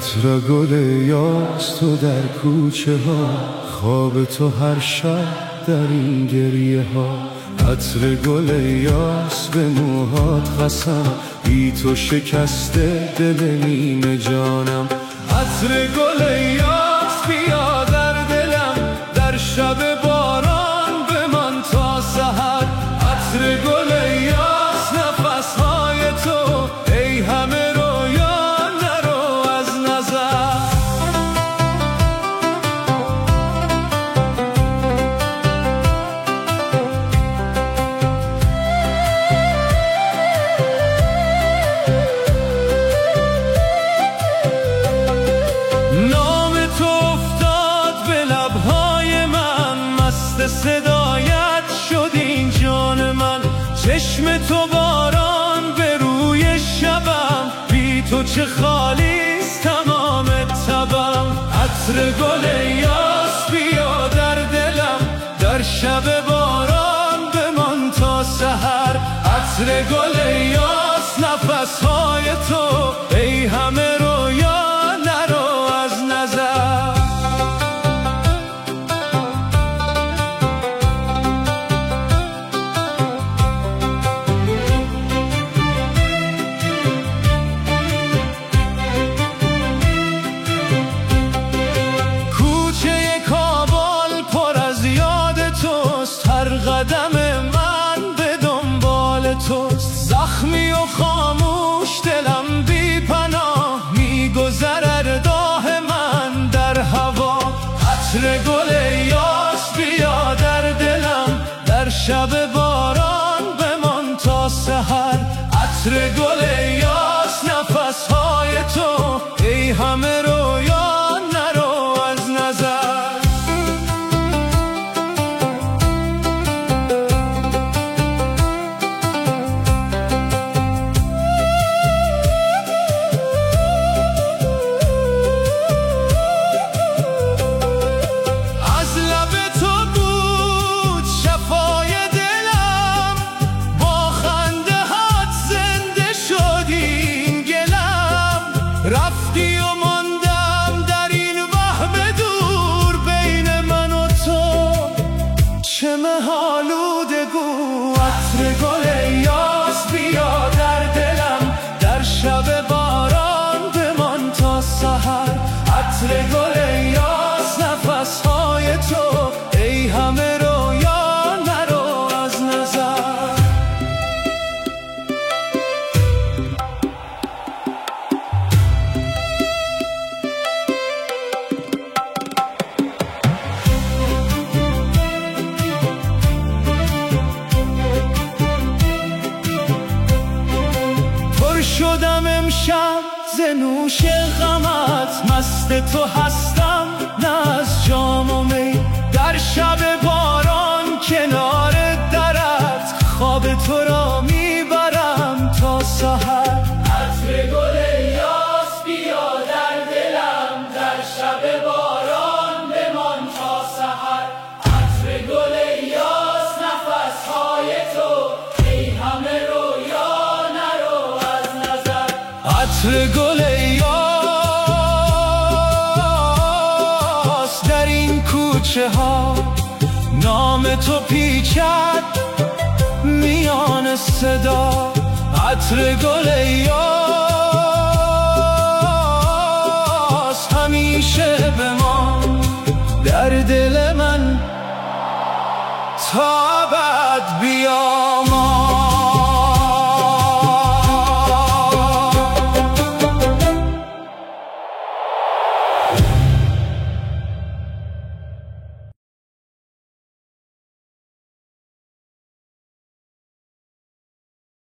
عطر گل یاس تو در کوچه ها، خواب تو هر شب در این گریه ها. عطر گل یاس به موهات قسم، بی تو شکسته دل نیمه جانم. عطر گل یاس بیا در دلم، در شب باران بمان تا سحر. عطر گل یاس نفسهای تو، ای همه رویا نرو از نظر. نام تو افتاد به لبهای من، مست صدایت شد این جان من. چشم تو باران به روی شبم، بی تو چه خالیست تمام تبم. عطر گل یاس بیا در دلم، در شب باران بمان تا سحر. عطر گل یاس نفسهای تو، ای همه رویا نرو از نظر. قدم من به دنبال توست، زخمی و خاموش دلم بی پناه، میگذرد آه من در هوا. عطر گل یاس بیا در دلم، در شب باران بمان تا سحر. عطر گل یاس نفسهای تو، ای همه رویا نرو از نظر. رفتی و ماندم در این وهم دور، بین من و تو چه محالوده گو. عطر گل یاس بیا در دلم، در شب باران بمان تا سحر. عطر گل یاس نفسهای تو، ای همه رویا نرو از نظر. شدم امشب ز نوش غمت، مست تو هستم نه از جام و می. در شب باران کنار درت، خواب تو را میبرم تا سحر. عطر گل یاس بیا در دلم، در شب باران بمان تا سحر. عطر گل یاس نفسهای تو، ای همه رویا نرو از نظر. عطر گل یاس در این کوچه ها، نام تو پیچد میان صدا. عطر گل یاس همیشه بمان در دل من تا ابد بیام.